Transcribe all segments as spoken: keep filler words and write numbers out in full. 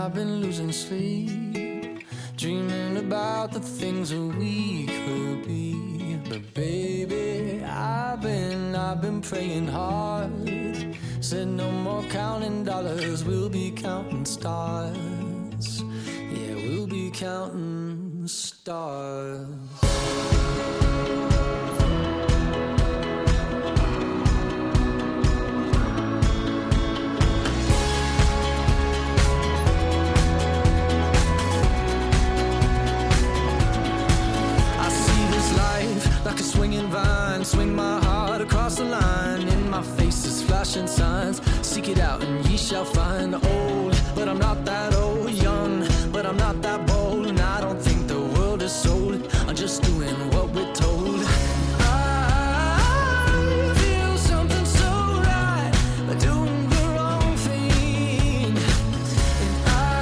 I've been losing sleep, dreaming about the things that we could be. But baby, I've been, I've been praying hard. Said no more counting dollars, we'll be counting stars. Yeah, we'll be counting stars. Like a swinging vine, swing my heart across the line. In my face is flashing signs. Seek it out and ye shall find. Old, but I'm not that old. Young, but I'm not that bold. And I don't think the world is sold. I'm just doing what we're told. I feel something so right, but doing the wrong thing. And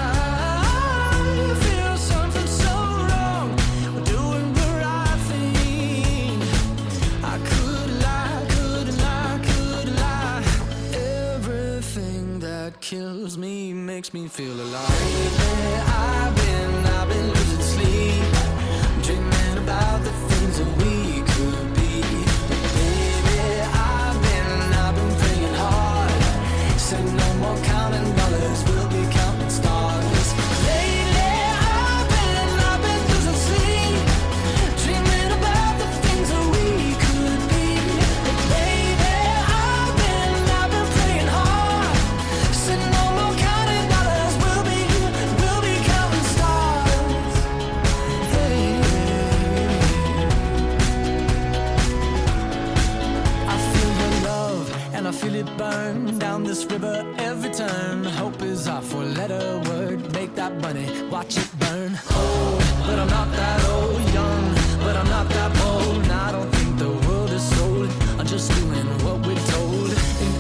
I feel something so wrong, but doing the right thing. I could lie, could lie, could lie. Everything that kills me makes me feel alive. Lately I've been, I've been losing sleep, dreaming about the things that we could be. Baby, I've been, I've been praying hard. Said no more counting dollars, we'll be counting stars. Lately I've been, I've been losing sleep, dreaming about the things that we could be. Baby, I've been, I've been praying hard. Said no more counting dollars, we'll be, we'll be counting stars. Hey, I feel your love and I feel it burn down this river every turn. Hope is our four-letter word. Make that money, watch it burn. Old, but I'm not that old. Young, but I'm not that bold. And I don't think the world is sold. I'm just doing what we're told. And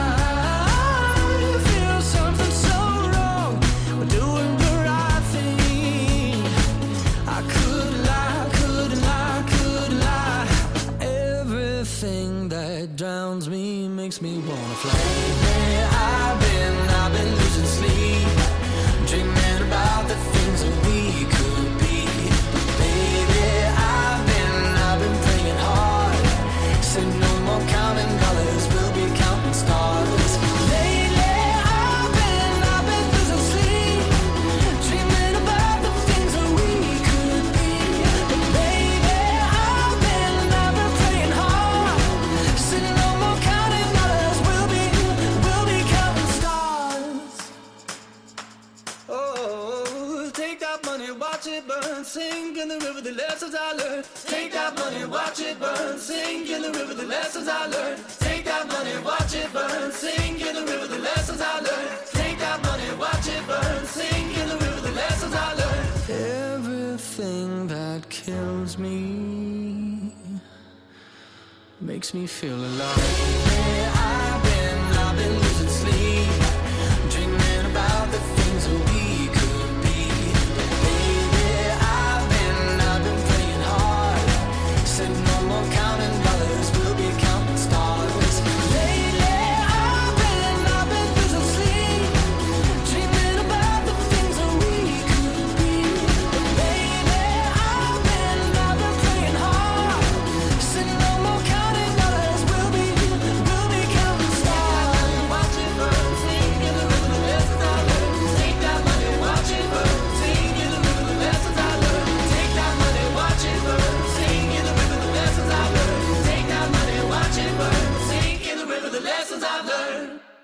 I feel something so wrong, we're doing the right thing. I could lie, could lie, could lie. Everything that drowns me makes me wanna fly. Lately I've been, I've been losing sleep, dreaming about the things that we could be. Baby, I've been, I've been praying hard. Said no more counting dollars, we'll be counting stars. Lately I've been, I've been losing sleep, dreaming about the things that we could be. Baby, I've been, I've been praying hard. Said no more counting dollars, we'll be, we'll be counting stars. Oh, take that money, watch it burn, sink in the river, the lessons I learned. Take that money, watch it burn, sink in the river, the lessons I learned. Take that money, watch it burn, sink in the river, the lessons I learned. Take that money, watch it burn, sink in the river, the lessons I learned. Everything that kills me makes me feel alive. Lately I've been, I've been losing sleep, dreaming about the things that we could be. Baby, I've been, I've been praying hard. Said no more counting dollars, we'll be counting stars. Lately I've been, I've been losing sleep, dreaming about the things that we could be. Baby, I've been, I've been praying hard. Said no more counting dollars, we'll be, we'll be counting stars. Watch it burn, sink in the river, the lessons I learned. Take that money, watch it burn, sink in the river, the lessons I learned. Take that money, watch it burn, sink in the river, the lessons I learned. Take that money, watch it burn, sink in the river, the lessons I've learned.